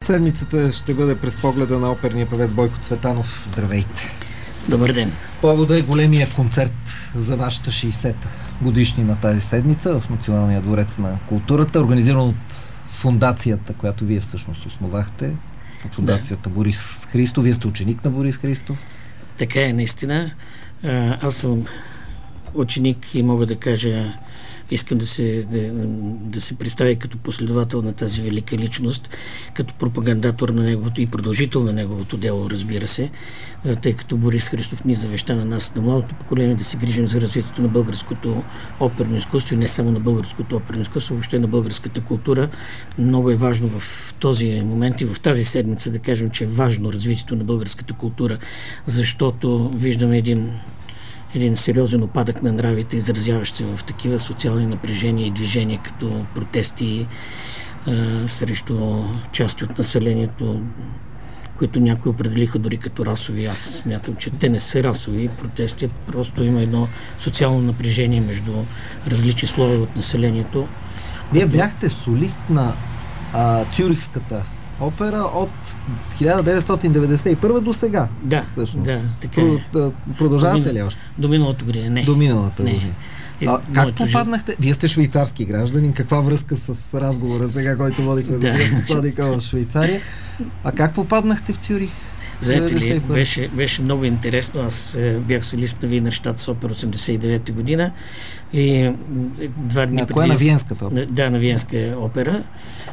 седмицата ще бъде през погледа на оперния певец Бойко Цветанов. Здравейте! Добър ден! Повода е големия концерт за вашата 60-та годишнина тази седмица в Националния дворец на културата, организиран от фондацията, която вие всъщност основахте. Фондацията Борис Христов. Вие сте ученик на Борис Христов. Така е, наистина. Аз съм ученик и мога да кажа, искам да се представя като последовател на тази велика личност, като пропагандатор на неговото и продължител на неговото дело, разбира се, тъй като Борис Христов ни завеща на нас, на младото поколение, да се грижим за развитието на българското оперно изкуство и не само на българското оперно изкуство, въобще на българската култура. Много е важно в този момент и в тази седмица да кажем, че е важно развитието на българската култура, защото виждаме един сериозен опадък на нравите, изразяващ се в такива социални напрежения и движения, като протести срещу части от населението, които някои определиха дори като расови. Аз смятам, че те не са расови протести, просто има едно социално напрежение между различни слоеве от населението. Вие бяхте солист на Цюрихската опера от 1991 до сега. Да, всъщност. Да, така е. Продължавате ли още? До миналата година, не. До миналата година. Как попаднахте? Вие сте швейцарски гражданин. Каква връзка с разговора сега, който водихме до посланика в Швейцария? А как попаднахте в Цюрих? Знаете ли, беше много интересно. Аз бях солист на Виенерщат с опера 89-та година и 2 дни преди... На Виенската опера? Да, на Виенска опера.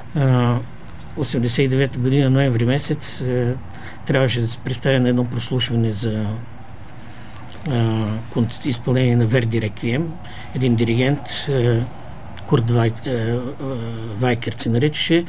89-та година, ноември месец, трябваше да се представя на едно прослушване за изпълнение на Верди Реквием. Един диригент, Курт Вайкерт се наричаше,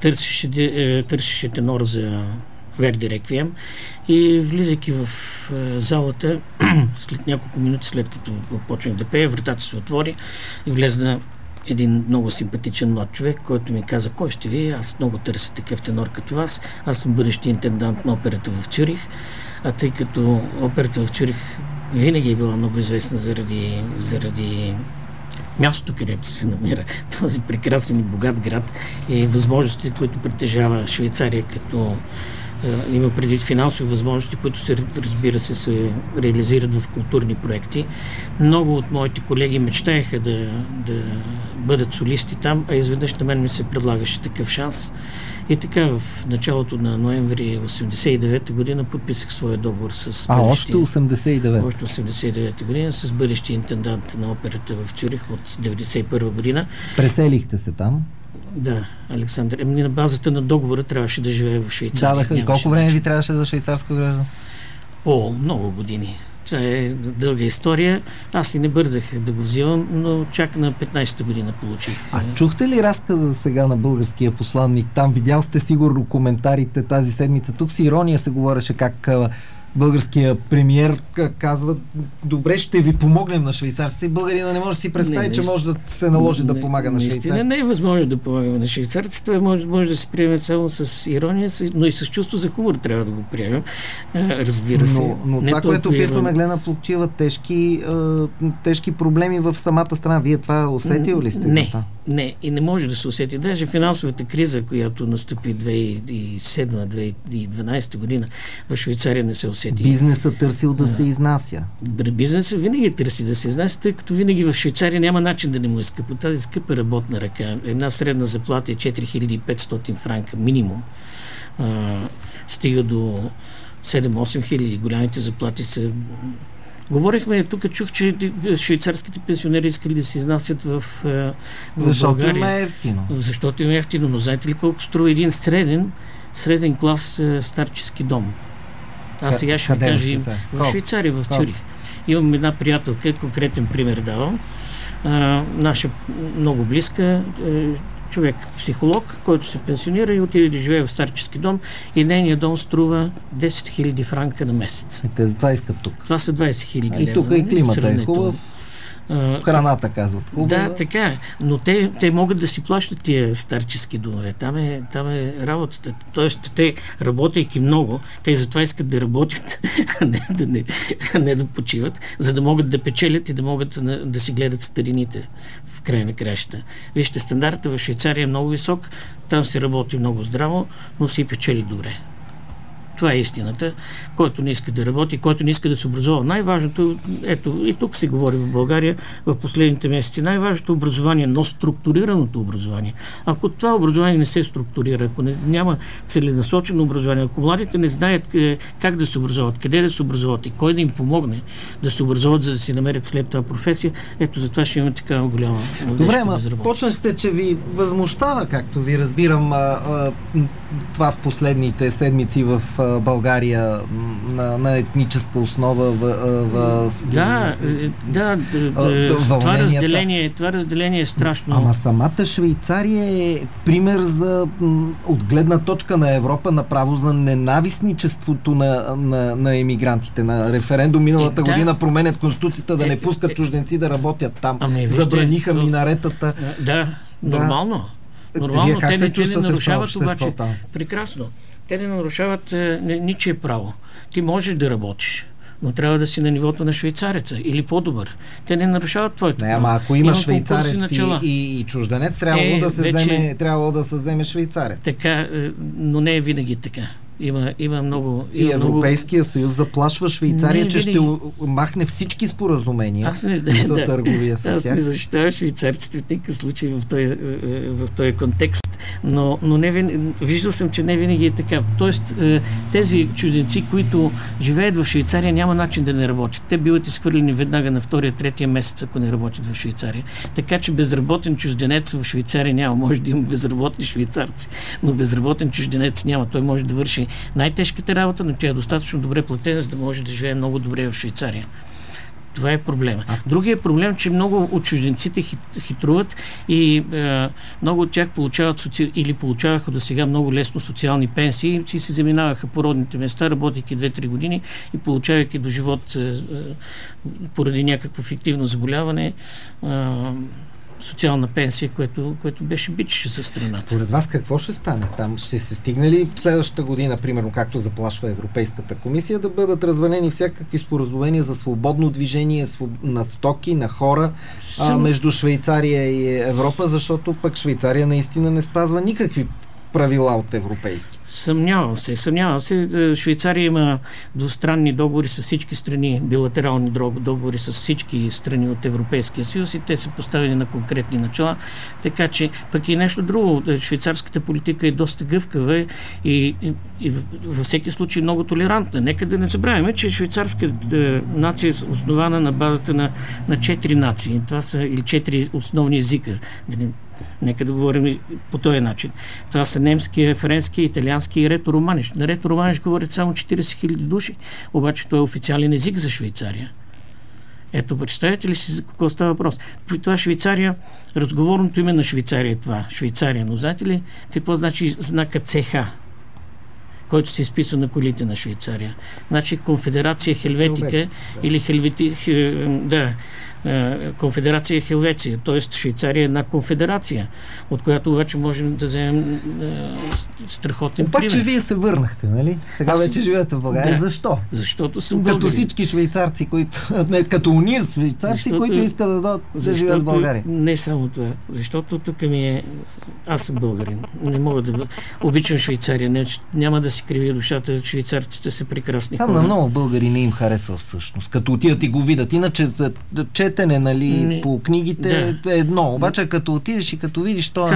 търсеше тенор за Верди Реквием и влизайки в залата, след няколко минути след като почнах да пея, вратата се отвори и влезна един много симпатичен млад човек, който ми каза: кой ще ви? Аз много търся такъв тенор като вас. Аз съм бъдещи интендант на операта в Цюрих, а тъй като операта в Цюрих винаги е била много известна заради мястото, където се намира този прекрасен и богат град и възможности, които притежава Швейцария, като има предвид финансови възможности, които разбира се реализират в културни проекти. Много от моите колеги мечтаеха да бъдат солисти там, а изведнъж на мен ми се предлагаше такъв шанс. И така в началото на ноември 89-та година подписах своя договор с още 89-та? Още 89-та година с бъдещия интендант на операта в Цюрих от 91-та година. Преселихте се там? Да, Александър. На базата на договора трябваше да живее в Швейцария. Колко време ви трябваше за швейцарско гражданство? Много години. Това е дълга история. Аз и не бързах да го взимам, но чак на 15-та година получих. Чухте ли разказа сега на българския посланник? Там видял сте сигурно коментарите тази седмица. Тук с ирония се говореше как българския премиер казва: добре, ще ви помогнем на швейцарците. И българина не може да си представи, че може да се наложи да помага на швейцарците. Не е възможно да помагаме на швейцарците. Това може да се приеме само с ирония, но и с чувство за хумор трябва да го приемем. Разбира се. Но това, което описваме, Глена Плугчиева, тежки проблеми в самата страна. Вие това усетил ли сте? Не, и не може да се усети. Даже финансовата криза, която настъпи 2007-2012 година в Швейцария, не се усети. Бизнесът търсил да се изнася. Бизнесът винаги търси да се изнася, тъй като винаги в Швейцария няма начин да не му е скъпо. Тази скъпа работна ръка, една средна заплата е 4500 франка минимум. Стига до 7-8 хиляди. Голямите заплати са... Говорихме, тук чух, че швейцарските пенсионери искали да се изнасят в България. Има ефтино. Защото има ефтино, но знаете ли колко струва един среден клас старчески дом? Аз сега ще ви кажа в Швейцария, в Цюрих. Имам една приятелка, конкретен пример давам. Наша много близка, човек, психолог, който се пенсионира и отиде да живее в старчески дом и нейният дом струва 10 000 франка на месец. И те за това искат тук. Това са 20 000 лева. И тук и климата е хубав. Храната, казват. Хубаво. Да, така е. Но те могат да си плащат тия старчески домове. Там е работата. Тоест, те, работейки много, те затова искат да работят, а не да почиват, за да могат да печелят и да могат да си гледат старините в край на кращата. Вижте, стандарта в Швейцария е много висок, там се работи много здраво, но си печели добре. Това е истината. Който не иска да работи, който не иска да се образува. Най-важното, ето, и тук се говори в България в последните месеци, най-важното образование, но структурираното образование. Ако това образование не се структурира, ако няма целенасочено образование, ако младите не знаят как да се образуват, къде да се образуват и кой да им помогне да се образуват, за да си намерят след това професия, ето затова ще има такава голяма безработица. Добре, почнахте, че ви възмущава, както ви разбирам, това в последните седмици в България на етническа основа това разделение е страшно. Ама самата Швейцария е пример от гледна точка на Европа направо за ненавистничеството на емигрантите. На референдум миналата година променят конституцията да не пускат чужденци да работят там. Забраниха минаретата. Нормално. Вие как се чувствате не нарушават в това общество обаче. там? Прекрасно. Те не нарушават ничие право. Ти можеш да работиш, но трябва да си на нивото на швейцареца или по-добър. Те не нарушават твоето право. Ама ако има швейцарец и чужденец, трябвало да се вземе швейцарец. Така, но не е винаги така. Има много... И Европейския съюз заплашва Швейцария, че ще махне всички споразумения за търговия с тях. Аз не защитавам швейцарците в никакъв случай в този контекст, но виждал съм, че не винаги е така. Тоест, тези чужденци, които живеят в Швейцария, няма начин да не работят. Те биват изхвърлени веднага на втория, третия месец, ако не работят в Швейцария. Така че безработен чужденец в Швейцария няма. Може да има безработни швейцарци, но безработен чужденец няма. Той може да върши най-тежката работа, но тя е достатъчно добре платена, за да може да живее много добре в Швейцария. Това е проблема. Другият проблем, че много от чужденците хитруват и много от тях получават или получаваха до сега много лесно социални пенсии и се заминаваха по родните места, работейки 2-3 години и получавайки до живот поради някакво фиктивно заболяване социална пенсия, което беше бич за страната. Според вас какво ще стане там? Ще се стигне ли следващата година, примерно, както заплашва Европейската комисия, да бъдат развалени всякакви споразумения за свободно движение на стоки, на хора между Швейцария и Европа, защото пък Швейцария наистина не спазва никакви правила от европейски. Съмнявам се. Швейцария има двустранни договори с всички страни, билатерални договори с всички страни от Европейския съюз и те са поставени на конкретни начала. Така че пък и нещо друго. Швейцарската политика е доста гъвкава и във всеки случай много толерантна. Нека да не забравяме, че швейцарската нация е основана на базата на 4 нации. Това са или 4 основни езика. Нека да говорим по този начин. Това са немския, френски, италиански и рето-романиш. На рето-романиш говорят само 40 000 души, обаче той е официален език за Швейцария. Ето, представете ли си за какво става въпрос? При това Швейцария, разговорното име на Швейцария е това. Швейцария, но знаете ли какво значи знака ЦХ, който се изписва на колите на Швейцария? Значи Конфедерация Хелветика или Конфедерация Хелвеция, т.е. Швейцария е една конфедерация, от която обаче можем да вземем страхотен пример. Обаче вие се върнахте, нали? Сега вече живеете в България. Да. Защо? Защото съм българин. Като всички швейцарци, като униз швейцарци, които искат да дойдат да живеят в България. Не само това. Защото тук аз съм българин. Не мога да обичам Швейцария. Няма да си кривия душата. Швейцарците са прекрасни хора. Там на много българи не им харесва всъщност. Като отидат и го видят. Иначе четене, нали, по книгите е едно. Обаче като отидеш и като видиш този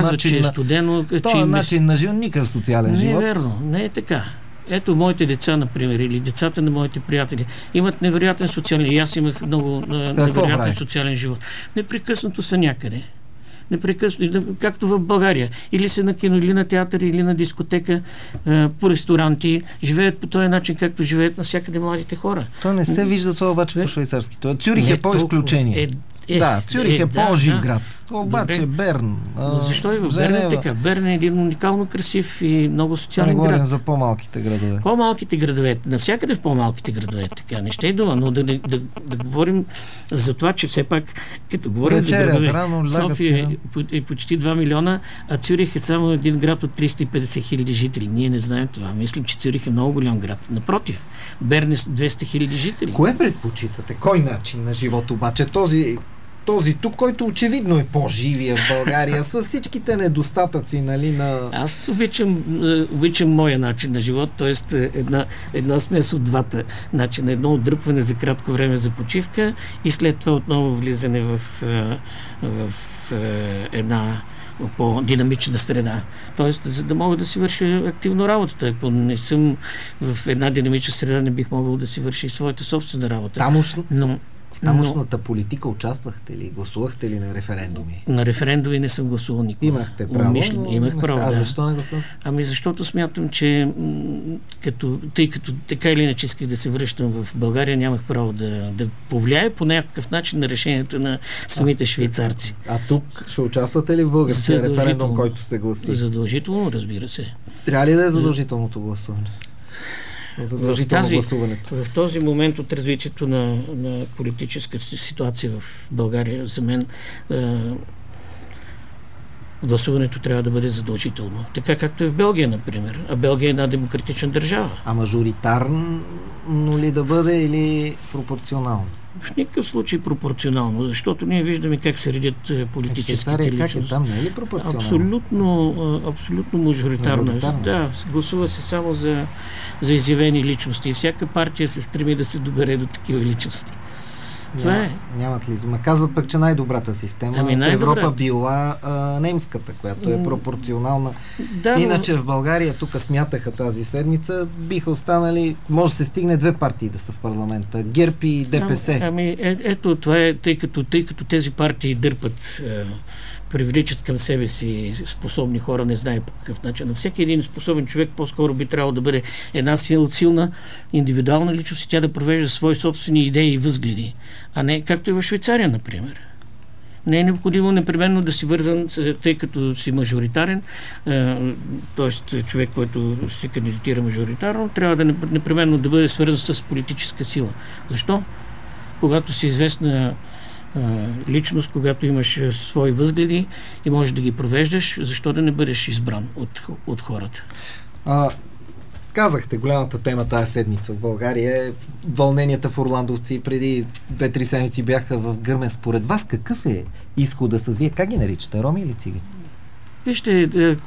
начин на живот, никакъв социален живот. Не е верно. Не е така. Ето моите деца, например, или децата на моите приятели имат невероятен социален. И аз имах много невероятен социален живот. Непрекъснато са някъде. Непрекъснато, както в България. Или са на кино, или на театър, или на дискотека, по ресторанти. Живеят по този начин, както живеят навсякъде младите хора. То не се вижда това обаче по швейцарски. Цюрих е по-изключение. Да, Цюрих е по-жив град. Обаче добре. Берн. Защо и в Берн е така? Берн е един уникално красив и много социален град. Говорим за по-малките градове. По-малките градове. Навсякъде в по-малките градове. Така не ще е дума, но да говорим за това, че все пак, като говорим за градове, София е почти 2 милиона, а Цюрих е само един град от 350 хиляди жители. Ние не знаем това. Мислим, че Цюрих е много голям град. Напротив, Берн е 200 хиляди жители. Кое предпочитате? Кой начин на живот обаче? Този тук, който очевидно е по-живия в България, с всичките недостатъци, нали, на... Аз обичам моя начин на живот, т.е. една смес от двата начина. Едно отдръпване за кратко време за почивка и след това отново влизане в една по-динамична среда. Тоест, за да мога да си върша активно работата. Ако не съм в една динамична среда, не бих могъл да си върша и своята собствена работа. В тамошната политика участвахте ли? Гласувахте ли на референдуми? На референдуми не съм гласувал никога. Имахте право? Имах право, да. Защо не гласувах? Защото смятам, че тъй като така или иначе исках да се връщам в България, нямах право да повлияе по някакъв начин на решенията на самите швейцарци. А тук ще участвате ли в българския референдум, който се гласи? Задължително, разбира се. Трябва ли да е задължителното гласуването? В този момент от развитието на политическата ситуация в България, за мен гласуването трябва да бъде задължително. Така както е в Белгия, например. А Белгия е една демократична държава. А мажоритарно ли да бъде или пропорционално? В никакъв случай пропорционално, защото ние виждаме как се редят политическите личности. Как е там, не е ли пропорционално? Абсолютно мажоритарно. Да, гласува се само за изявени личности и всяка партия се стреми да се добере до такива личности. Нямат ли? Казват пък, че най-добрата система в Европа била немската, която е пропорционална. Да, иначе в България, тук смятаха тази седмица, биха останали, може да се стигне 2 партии да са в парламента. ГЕРБ и ДПС. Ето това е, тъй като тези партии дърпат, привличат към себе си способни хора, не знае по какъв начин. На всеки един способен човек по-скоро би трябвало да бъде една силна индивидуална личност и тя да провежда свои собствени идеи и възгледи, а не както и в Швейцария, например. Не е необходимо непременно да си вързан, тъй като си мажоритарен, т.е. човек, който се кандидатира мажоритарно, трябва да непременно да бъде свързан с политическа сила. Защо? Когато си известна личност, когато имаш свои възгледи и можеш да ги провеждаш, защо да не бъдеш избран от хората? Казахте, голямата тема тази седмица в България е вълненията в Орландовци. Преди 2-3 седмици бяха в Гърмен. Според вас какъв е изхода с вие? Как ги наричате? Роми или цигани? Вижте,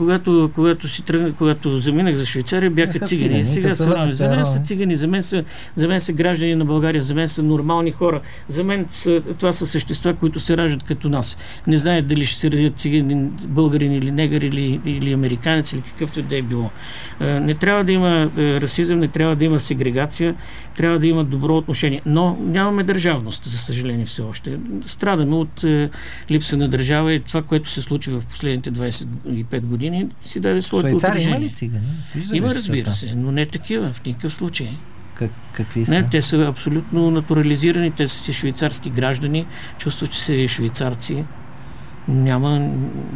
когато заминах за Швейцария, бяха цигани. Сега са роми. За мен са цигани, за мен са граждани на България, за мен са нормални хора. За мен това са същества, които се раждат като нас. Не знаят дали ще се родят цигани, българин или негър или американец или какъвто да е било. Не трябва да има расизъм, не трябва да има сегрегация, трябва да има добро отношение. Но нямаме държавност, за съжаление все още. Страдаме от липса на държава и това, което се случи в последните 25 години, си даде своето отражение. Швейцария има ли цигани? Има, разбира се, но не такива, в никакъв случай. Какви са? Не, те са абсолютно натурализирани, те са си швейцарски граждани, чувстват, че са швейцарци. Няма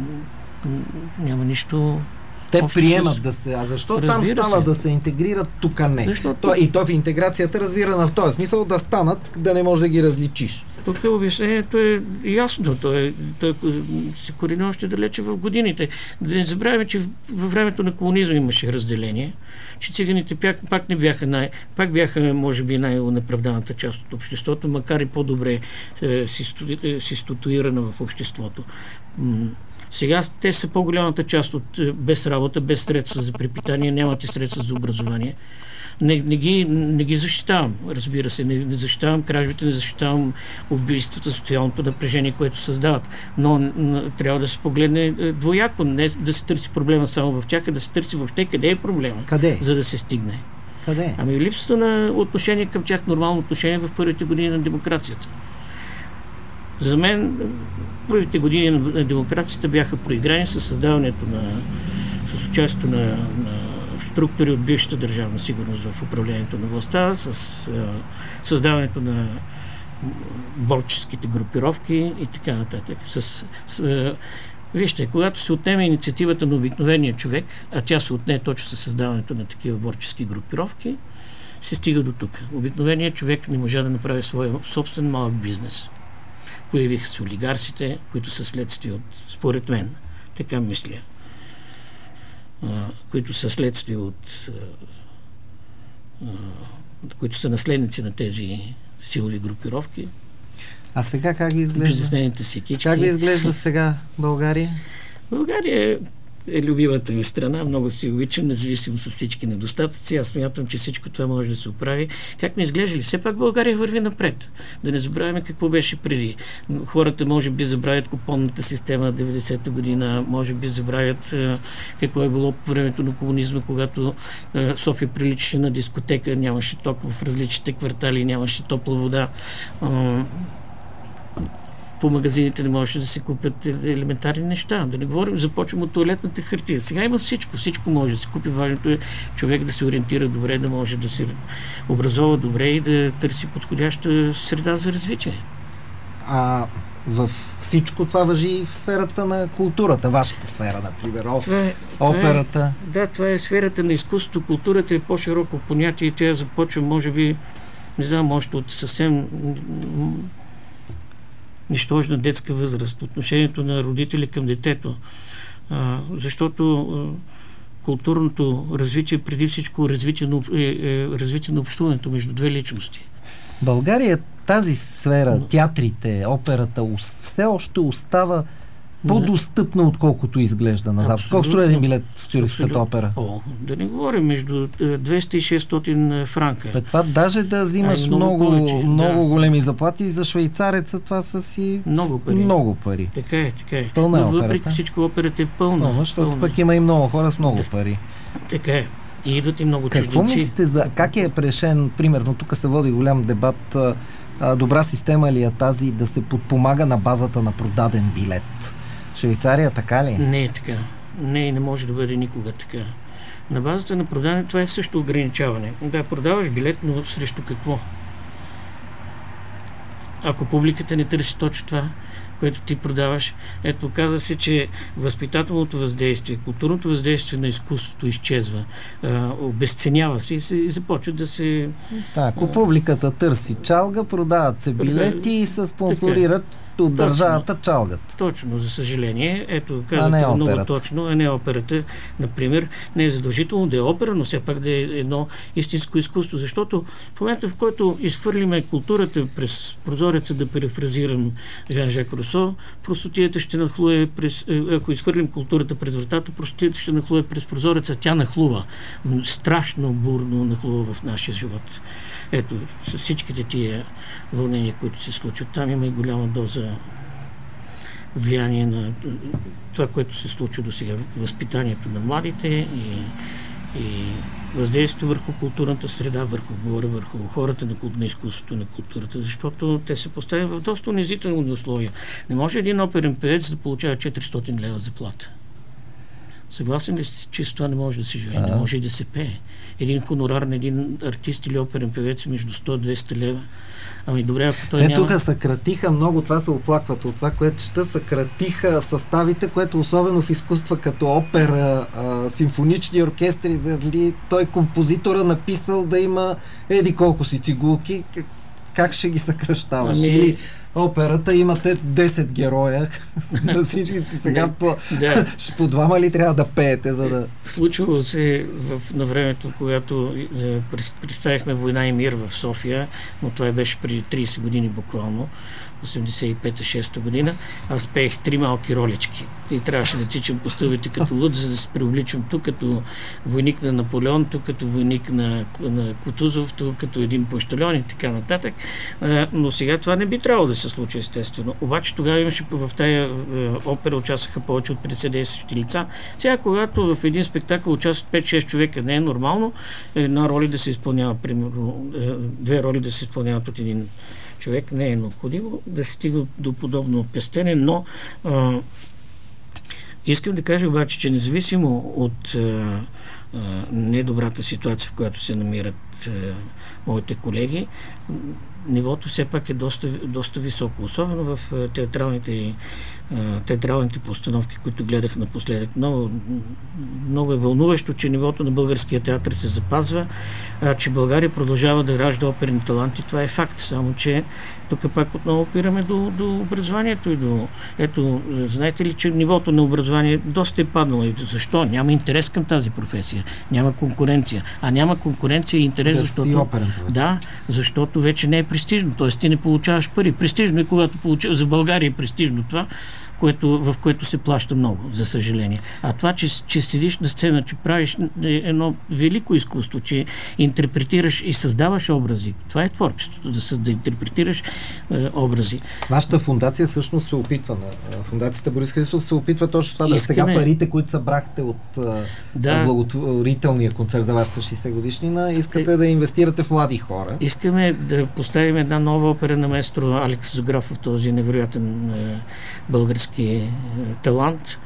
нищо. Те приемат да се... А защо там става да се интегрират, тук не? И то в интеграцията разбирана в този смисъл да станат, да не можеш да ги различиш. Тук обяснението е ясно. Той се корени още далече в годините. Да не забравяме, че във времето на комунизма имаше разделение, че циганите пак бяха, може би, най-неправданата част от обществото, макар и по-добре ситуирана в обществото. Сега те са по-голямата част от без работа, без средства за препитание, нямат и средства за образование. Не ги защитавам, разбира се. Не защитавам кражбите, не защитавам убийствата, социалното напрежение, което създават. Но трябва да се погледне двояко. Не да се търси проблема само в тях, а да се търси въобще къде е проблема, за да се стигне. Къде? Липсата на отношение към тях, нормално отношение в първите години на демокрацията. За мен първите години на демокрацията бяха проиграни с създаването с участието на структури от бившата държавна сигурност в управлението на властта, с създаването борческите групировки и така нататък. Вижте, когато се отнеме инициативата на обикновения човек, а тя се отне точно със създаването на такива борчески групировки, се стига до тук. Обикновеният човек не можа да направи своя собствен малък бизнес. Появиха се олигарсите, които са следствие от, според мен, така мисля, които са следствие от които са наследници на тези силови групировки. А сега как ви изглежда? Бизнесмените си кички. Как ви изглежда сега България? България е любимата ми страна, много си обичам, независимо с всички недостатъци. Аз смятам, че всичко това може да се оправи. Как ми изглежда ли? Все пак България върви напред. Да не забравяме какво беше преди. Хората може би забравят купонната система 90-та година, може би забравят какво е било по времето на комунизма, когато София приличаше на дискотека, нямаше ток в различните квартали, нямаше топла вода. По магазините не можеше да се купят елементарни неща. Да не говорим, започвам от тоалетната хартия. Сега има всичко. Всичко може да се купи. Важното е човек да се ориентира добре, да може да се образова добре и да търси подходяща среда за развитие. А в всичко това важи и в сферата на културата, вашата сфера, например, операта. Това е сферата на изкуството. Културата е по-широко понятие и тя започва, може би, не знам, още от съвсем нищожна детска възраст, отношението на родители към детето. Защото културното развитие, преди всичко развитие на общуването между две личности. България, тази сфера, театрите, операта, все още остава по-достъпна, отколкото изглежда на Запад. Колко струва един билет в Цюрихската опера? Да не говорим, между 200 и 600 франка. Това даже да взимаш много големи заплати, за швейцареца това са си много пари. Така е. Пълна но въпреки всичко операта е пълна. Защото пък има и много хора с много пари. Така е. И идват и много чужденци. Какво мислите как е решен, примерно, тук се води голям дебат, добра система ли е тази да се подпомага на базата на продаден билет? Швейцария така ли? Не е така. Не може да бъде никога така. На базата на продаване това е също ограничаване. Да, продаваш билет, но срещу какво? Ако публиката не търси точно това, което ти продаваш, ето каза се, че възпитателното въздействие, културното въздействие на изкуството изчезва, обезценява се и започва да се... Ако публиката търси чалга, продават се билети и се спонсорират от държавата чалгата. Точно, за съжаление. Ето, казвате много точно, а не операта. Например, не е задължително да е опера, но все пак да е едно истинско изкуство, защото в момента, в който изхвърлиме културата през прозореца, да перифразирам Жан-Жак Русо, простотията ще нахлуе ако изхвърлим културата през вратата, простотията ще нахлуе през прозореца. Тя нахлува. Страшно бурно нахлува в нашия живот. Ето, с всичките тия вълнения, които се случват там, има и голяма доза влияние на това, което се случва до сега. Възпитанието на младите и въздействието върху културната среда, върху хората на изкуството, на културата, защото те се поставят в доста унизителни условия. Не може един оперен певец да получава 400 лева заплата. Съгласен ли сте, че с това не може да се живее? Не може и да се пее. Един хонорар на един артист или оперен певец между 100-200 лева. Ами добре, ако той няма... Тук съкратиха много, това се оплакват от това, което чета, съкратиха съставите, което особено в изкуства като опера, симфонични оркестри, дали той композитора написал да има еди колко си цигулки, как ще ги съкръщаваш? Или операта имате 10 героя на всичките сега по двама ли трябва да пеете, за да... Случвало се на времето, когато представихме Война и мир в София, но това беше преди 30 години буквално, 85-6 година, аз пеех 3 малки ролички. И трябваше да тичам по стълбите като луд, за да се преобличам тук като войник на Наполеон, тук като войник на Кутузов, тук като един пощальон и така нататък. Но сега това не би трябвало да се случи, естествено. Обаче тогава имаше в тая опера участваха повече от 50 действащи лица. Сега, когато в един спектакъл участват 5-6 човека, не е нормално една роля да се изпълнява, примерно 2 роли да се изпълняват от един човек, не е необходимо да се стига до подобно пестене, но искам да кажа обаче, че независимо от недобрата ситуация, в която се намират от моите колеги. Нивото все пак е доста високо, особено в театралните постановки, които гледах напоследък. Много е вълнуващо, че нивото на българския театър се запазва, че България продължава да ражда оперни таланти. Това е факт, само че тук пак отново опираме до образованието и ето, знаете ли, че нивото на образование доста е паднало. Защо? Няма интерес към тази професия. Няма конкуренция. А няма конкуренция и интерес, защото вече не е престижно. Т.е. ти не получаваш пари. Престижно е, когато получаваш. За България е престижно това, в което се плаща много, за съжаление. А това, че седиш на сцена, че правиш едно велико изкуство, че интерпретираш и създаваш образи. Това е творчеството, да интерпретираш образи. Вашата фундация всъщност се опитва, фундацията Борис Христов се опитва точно това, сега парите, които събрахте от благотворителния концерт за вашата 60 годишнина, искате да инвестирате в млади хора. Искаме да поставим една нова опера на маестро Алекс Зографов, този невероятен български талант,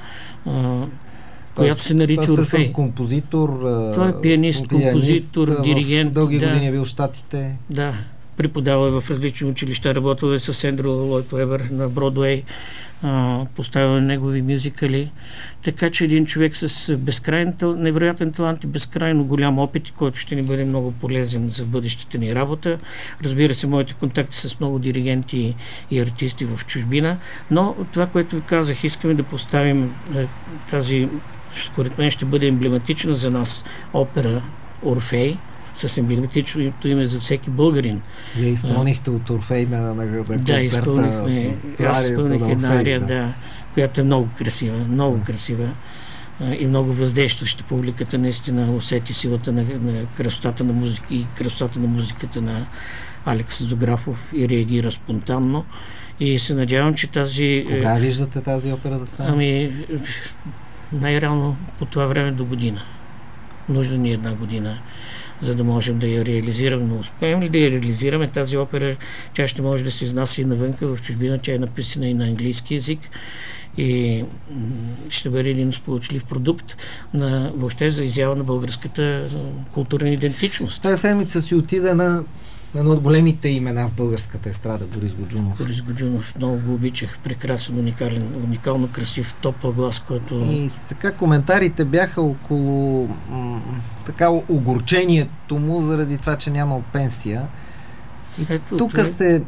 която се нарича Орфей. Композитор. Той е пианист, композитор, диригент. Дълги години е бил в Щатите. Да. Преподавал е в различни училища, работил е с Ендрю Лойд Уебър на Бродуей, поставил негови мюзикали. Така че един човек с невероятен талант и безкрайно голям опит, който ще ни бъде много полезен за бъдещата ни работа. Разбира се, моите контакти с много диригенти и артисти в чужбина, но това, което ви казах, искаме да поставим тази, според мен ще бъде емблематична за нас опера Орфей, с емблематичното име за всеки българин. Вие изпълнихте от Орфей на концерта. Да, изпълнихме. Аз изпълних една ария, която е много красива и много въздействаща. Публиката наистина усети силата на красотата на музика и красотата на музиката на Алекс Зографов и реагира спонтанно. И се надявам, че тази... Кога виждате тази опера да стане? Най-реално по това време до година. Нужда ни една година, за да можем да я реализираме. Но успеем ли да я реализираме тази опера, тя ще може да се изнася и навънка в чужбина. Тя е написана и на английски език и ще бъде един сполучлив продукт въобще за изява на българската културна идентичност. Тази седмица си отида на едно от големите имена в българската естрада, Борис Гуджунов. Борис Гуджунов, много го обичах. Прекрасен, уникално красив, топъл глас, който... И така коментарите бяха около така огорчението му заради това, че нямал пенсия. И тук се...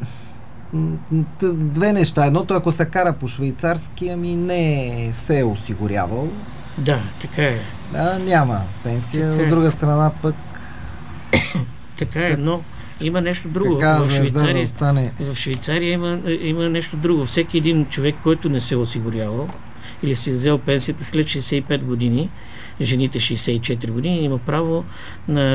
Две неща. Едното, ако се кара по швейцарски, не се е осигурявал. Да, така е. Да, няма пенсия. От друга страна пък... Така е, но има нещо друго. В Швейцария има нещо друго. Всеки един човек, който не се е осигурявал или си е взел пенсията след 65 години, жените 64 години, има право на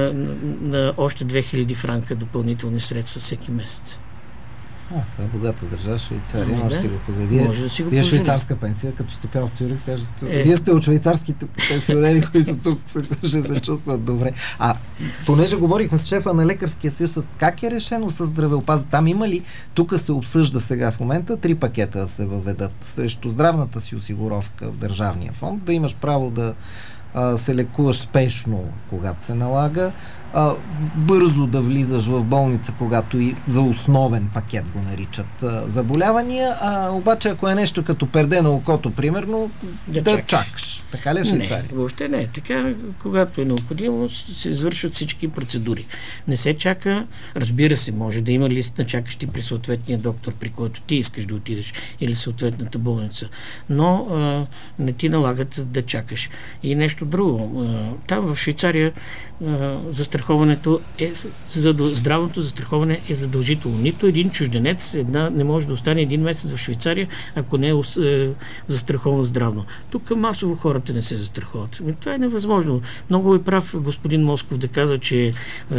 още 2000 франка допълнителни средства всеки месец. Това е богата държава, Швейцария. Може да си го позволи. Вие швейцарска пенсия, като сте пял в Цюрих, вие сте от швейцарските пенсионери, които тук ще се чувстват добре. Понеже говорихме с шефа на Лекарския съюз, как е решено с здравеопазването? Там има ли, тук се обсъжда сега в момента 3 пакета да се въведат срещу здравната си осигуровка в държавния фонд, да имаш право да се лекуваш спешно, когато се налага, бързо да влизаш в болница, когато и за основен пакет го наричат заболявания, обаче ако е нещо като перде на окото, примерно, да чакаш. Така ли е в Швейцария? Не, въобще не. Така, когато е необходимо, се извършват всички процедури. Не се чака, разбира се, може да има лист на чакащи при съответния доктор, при който ти искаш да отидеш, или съответната болница. Но не ти налагат да чакаш. И нещо друго. Там в Швейцария застраховането здравното застраховане е задължително. Нито един чужденец не може да остане един месец в Швейцария, ако не е застрахован здравно. Тук масово хората не се застраховат. Това е невъзможно. Много е прав господин Москов да каза, че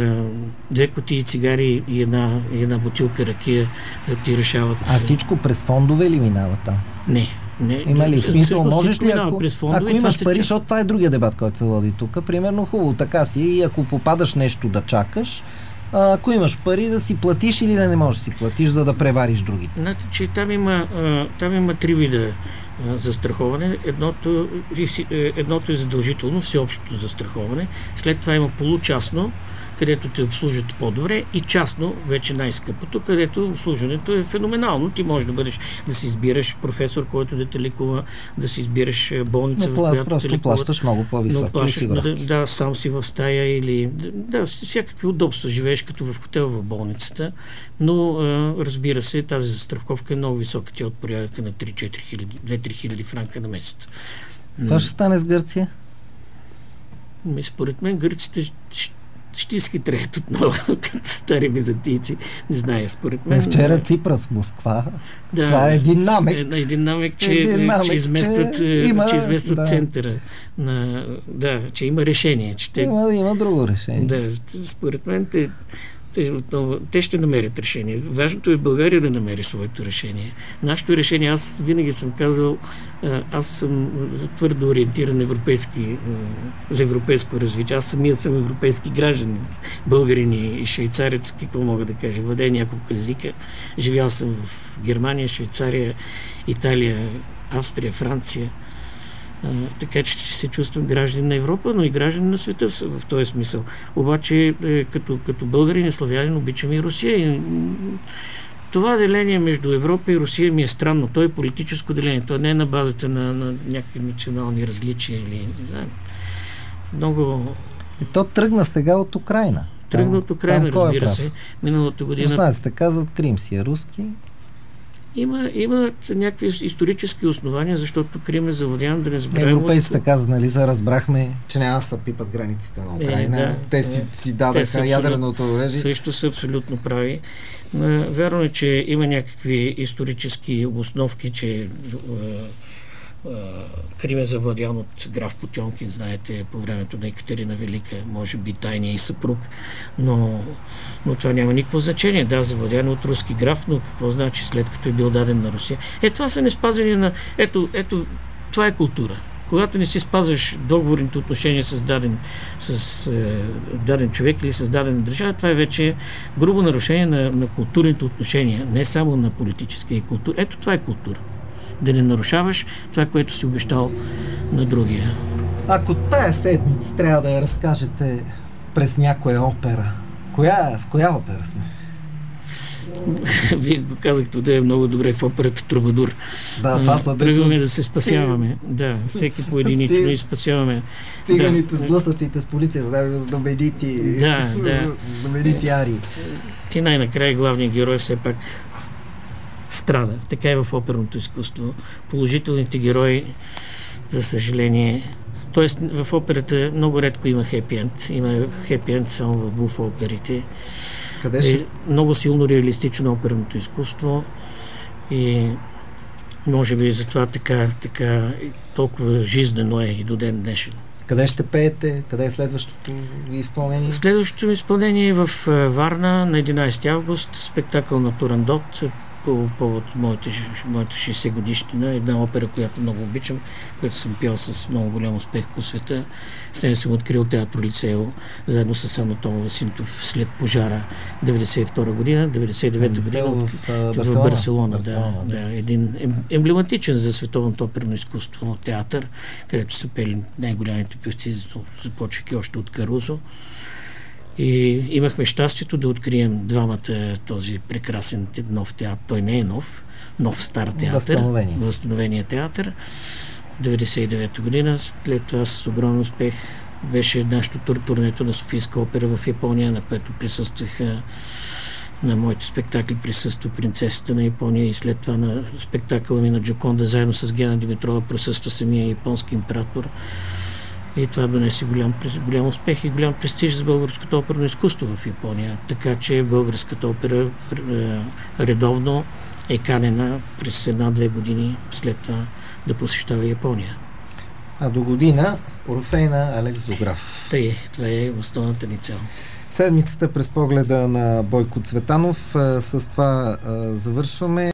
2 кутии цигари и една бутилка ракия ти решават. Всичко през фондове ли минава там? Не. Има ли в смисъл, можеш ли, ако имаш пари, защото това е другия дебат, който се води тук. Примерно хубаво, така си, и ако попадаш нещо да чакаш, ако имаш пари да си платиш или да не можеш да си платиш, за да превариш другите. Знаете, че там има 3 вида застраховане. Едното е задължително, всеобщото застраховане. След това има получастно, където те обслужат по-добре, и частно, вече най-скъпото, където обслужването е феноменално. Ти можеш да си избираш професор, който да те лекува, да си избираш болница, в която просто те лекуват. Плащаш много по-високи. Да, сам си в стая или всякакви удобства. Живееш като в хотел в болницата, но разбира се, тази застраховка е много висока. Тя от порядъка на 2-3 хиляди франка на месец. Това ще стане с Гърция? Според мен гърците ще изхитреят отново, като стари византийци. Не зная, според мен. Вчера Ципрас, Москва. Това е един намек. Един намек, че изместват центъра. Че има решение. Има друго решение. Да, според мен те ще намерят решение. Важното е България да намери своето решение. Нашето решение, аз винаги съм казал, аз съм твърдо ориентиран за европейско развитие. Аз самия съм европейски граждан, българин и швейцарец, какво мога да кажа. Владея няколко езика. Живял съм в Германия, Швейцария, Италия, Австрия, Франция. Така че се чувствам граждан на Европа, но и граждан на света в този смисъл. Обаче, като българин и славянин, обичам и Русия. И това деление между Европа и Русия ми е странно. То е политическо деление. То не е на базата на някакви национални различия или не знам. Много... И то тръгна сега от Украйна. Тръгна от Украйна, разбира се. Миналата година... Руснаците казват, Крим си е руски. Има някакви исторически основания, защото Крим е завладян, да не забравяме. Европейците каза, разбрахме, че няма да се пипат границите на Украйна. Те си дадаха ядреното оръжие. Също са абсолютно прави. Вярно е, че има някакви исторически обосновки, че Крим е завладян от граф Потьомкин, знаете, по времето на Екатерина Велика, може би тайния и съпруг, но това няма никакво значение. Да, завладян от руски граф, но какво значи след като е бил даден на Русия? Това са неспазени на... Ето, това е култура. Когато не си спазваш договорните отношения с даден човек или с дадена държава, това е вече грубо нарушение на културните отношения, не само на политическа и култура. Ето, това е култура. Да не нарушаваш това, което си обещал на другия. Ако тая седмица трябва да я разкажете през някоя опера, в коя опера сме? Вие го казахте, да е много добре в операта Трубадур. Да, това са тръгваме да се спасяваме. Да, всеки поединично и спасяваме. Циганите с блъсъците с полицията, с знаменити арии. И най-накрая главният герой все пак страда. Така е в оперното изкуство. Положителните герои, за съжаление... Тоест, в операта много редко има хепи-енд. Има хепи-енд само в буф оперите. Къде ще? Е много силно реалистично оперното изкуство и може би затова така толкова жизнено е и до ден днешен. Къде ще пеете? Къде е следващото ви изпълнение? Следващото ми изпълнение е в Варна на 11 август. Спектакъл на Турандот по повод моята 60 годишнина. Една опера, която много обичам, която съм пял с много голям успех по света. С нея съм открил театро Лицео, заедно с Ано Томова Синтов след пожара 92 година, 99 година в Барселона. Да, един емблематичен за световното оперно изкуство театър, където са пели най-голямите певци, започвайки още от Карузо. И имахме щастието да открием двамата този прекрасен нов театър. Той не е нов стар театър. Възстановения театър. 99-та година. След това с огромен успех беше нашето турнето на Софийска опера в Япония, на което присъстваха на моите спектакли присъства принцесата на Япония и след това на спектакъла ми на Джоконда заедно с Гена Димитрова присъства самия японски император. И това донесе голям успех и голям престиж за българското оперно изкуство в Япония. Така че българската опера редовно е канена през 1-2 години след това да посещава Япония. А до година Орфей на Алекс Зографов. Това е основната ни цел. Седмицата през погледа на Бойко Цветанов. С това завършваме.